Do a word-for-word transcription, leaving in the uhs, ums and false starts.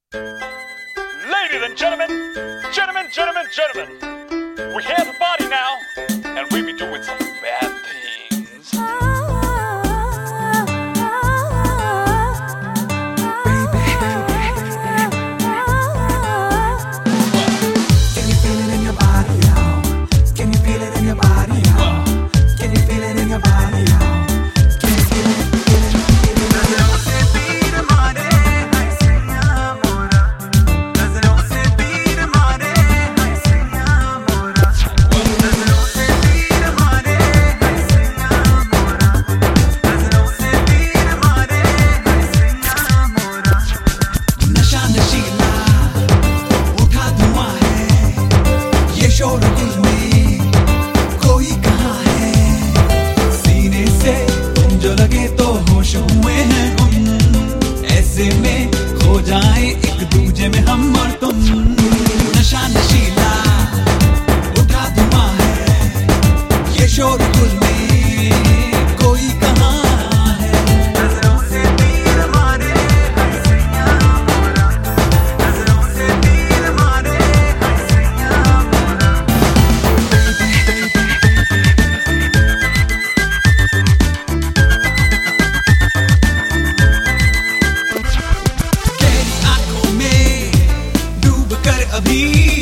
Ladies and gentlemen, gentlemen, gentlemen, gentlemen, we have a party now, and we be doing some bad things. Baby, can you feel it in your body, yo? Can you feel it in your body, yo? Can you feel it in your body, yo? Can you feel it, feel it, feel it? नजरों से तीर मारे हाय सैया मोरा, नजरों से तीर मारे हाय सैया मोरा, नजरों से तीर मारे हाय सैया मोरा, नजरों से तीर मारे हाय सैया मोरा। नशा नशीला उठा धुआं है, ये शोर दिल में कोई कहाँ है, सीने से तुम जो लगे तो होश हुए हैं हम, ऐसे में खो जाए एक दूजे में हम और तुम। नशा नशीला उठा धुआं है, ये शोर गुल में कोई कहाँ है। नजरों से तीर मारे हाय सैया मोरा, नजरों से तीर मारे हाय सैया मोरा। गहरी आंखों में डूब कर अभी